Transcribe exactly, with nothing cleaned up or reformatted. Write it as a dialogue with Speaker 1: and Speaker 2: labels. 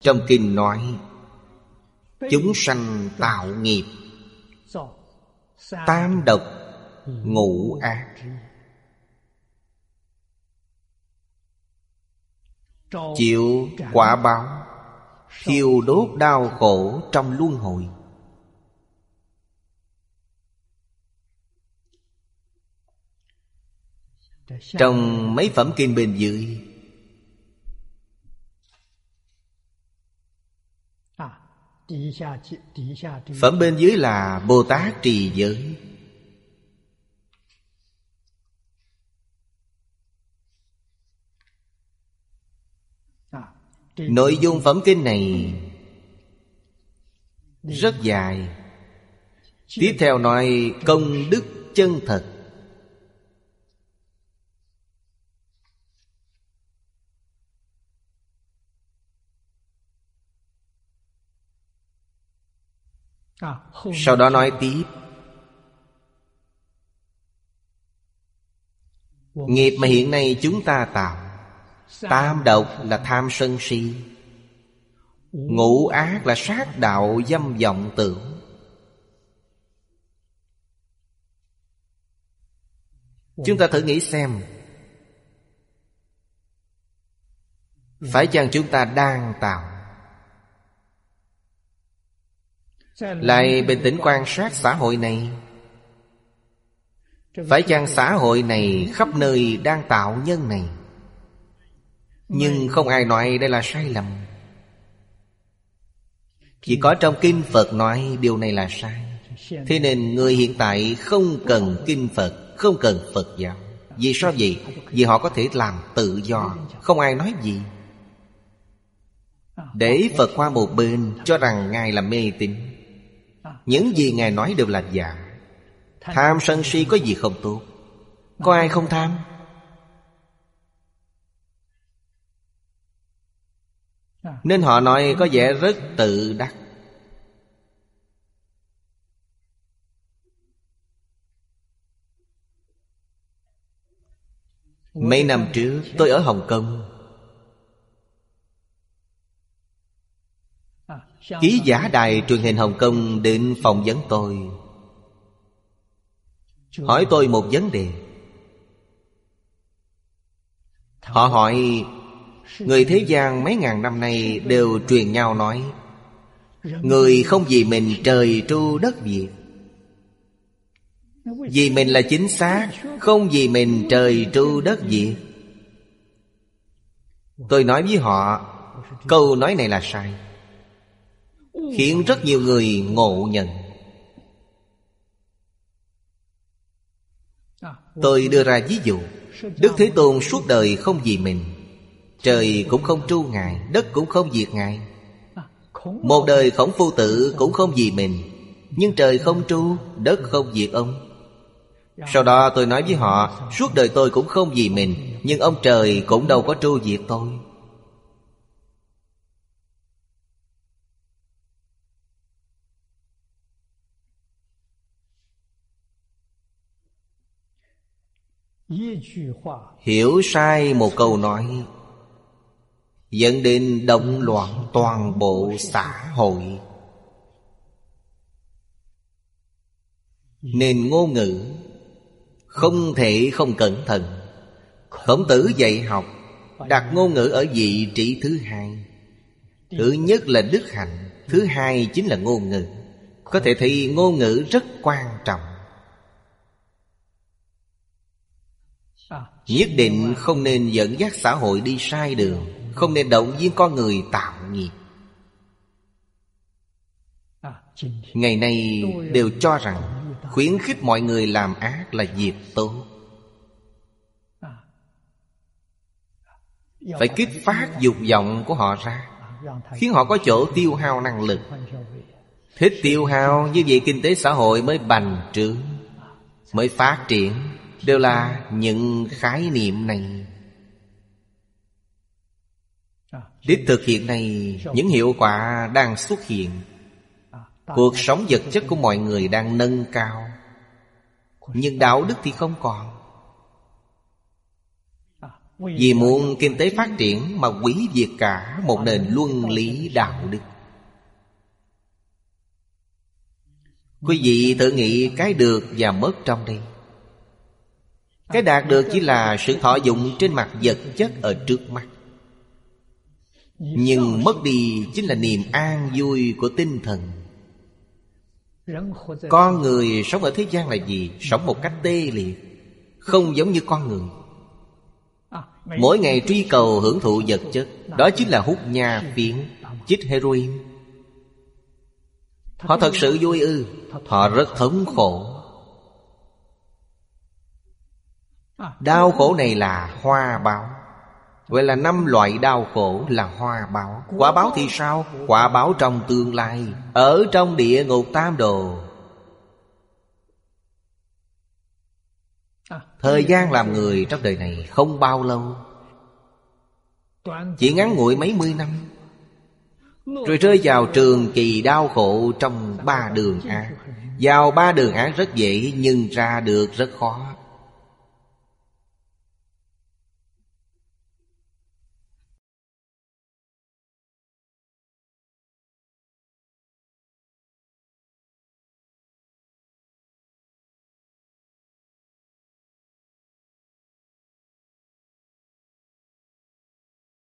Speaker 1: Trong kinh nói chúng sanh tạo nghiệp tam độc ngũ ác, chịu quả báo thiêu đốt đau khổ trong luân hồi. Trong mấy phẩm kinh bên dưới, phẩm bên dưới là Bồ Tát trì giới. Nội dung phẩm kinh này rất dài. Tiếp theo nói công đức chân thật. Sau đó nói tiếp nghiệp mà hiện nay chúng ta tạo. Tam độc là tham sân si, ngũ ác là sát đạo dâm vọng tưởng. Chúng ta thử nghĩ xem, phải chăng chúng ta đang tạo? Lại bình tĩnh quan sát xã hội này, phải chăng xã hội này khắp nơi đang tạo nhân này? Nhưng không ai nói đây là sai lầm. Chỉ có trong kinh Phật nói điều này là sai. Thế nên người hiện tại không cần kinh Phật, không cần Phật giáo. Vì sao vậy? Vì họ có thể làm tự do, không ai nói gì. Để Phật qua một bên, cho rằng Ngài là mê tín. Những gì Ngài nói đều là giả. Tham sân si có gì không tốt? Có ai không tham? Nên họ nói có vẻ rất tự đắc. Mấy năm trước tôi ở Hồng Kông, ký giả đài truyền hình Hồng Kông đến phỏng vấn tôi, hỏi tôi một vấn đề. Họ hỏi người thế gian mấy ngàn năm nay đều truyền nhau nói người không vì mình trời tru đất diệt. Vì mình là chính xác, không vì mình trời tru đất diệt. Tôi nói với họ, câu nói này là sai, khiến rất nhiều người ngộ nhận. Tôi đưa ra ví dụ, Đức Thế Tôn suốt đời không vì mình, trời cũng không tru Ngài, đất cũng không diệt Ngài. Một đời Khổng Phu Tử cũng không vì mình, nhưng trời không tru, đất không diệt ông. Sau đó tôi nói với họ, suốt đời tôi cũng không vì mình, nhưng ông trời cũng đâu có tru diệt tôi. Hiểu sai một câu nói dẫn đến động loạn toàn bộ xã hội. Nên ngôn ngữ không thể không cẩn thận. Khổng Tử dạy học đặt ngôn ngữ ở vị trí thứ hai. Thứ nhất là đức hạnh, thứ hai chính là ngôn ngữ. Có thể thấy ngôn ngữ rất quan trọng. Nhất định không nên dẫn dắt xã hội đi sai đường, không nên động viên con người tạo nghiệp. Ngày nay đều cho rằng khuyến khích mọi người làm ác là việc tốt. Phải kích phát dục vọng của họ ra, khiến họ có chỗ tiêu hao năng lực. Thích tiêu hao, như vậy kinh tế xã hội mới bành trướng, mới phát triển. Đều là những khái niệm này. Đích thực hiện này, những hiệu quả đang xuất hiện. Cuộc sống vật chất của mọi người đang nâng cao, nhưng đạo đức thì không còn. Vì muốn kinh tế phát triển mà hủy diệt cả một nền luân lý đạo đức. Quý vị thử nghĩ cái được và mất trong đây. Cái đạt được chỉ là sự thọ dụng trên mặt vật chất ở trước mắt, nhưng mất đi chính là niềm an vui của tinh thần. Con người sống ở thế gian là gì? Sống một cách tê liệt, không giống như con người. Mỗi ngày truy cầu hưởng thụ vật chất, đó chính là hút nha phiến, chích heroin. Họ thật sự vui ư? Họ rất thống khổ. Đau khổ này là hoa báo. Vậy là năm loại đau khổ là hoa báo. Quả báo thì sao? Quả báo trong tương lai, ở trong địa ngục tam đồ. Thời gian làm người trong đời này không bao lâu, chỉ ngắn ngủi mấy mươi năm, rồi rơi vào trường kỳ đau khổ trong ba đường ác. Vào ba đường ác rất dễ, nhưng ra được rất khó.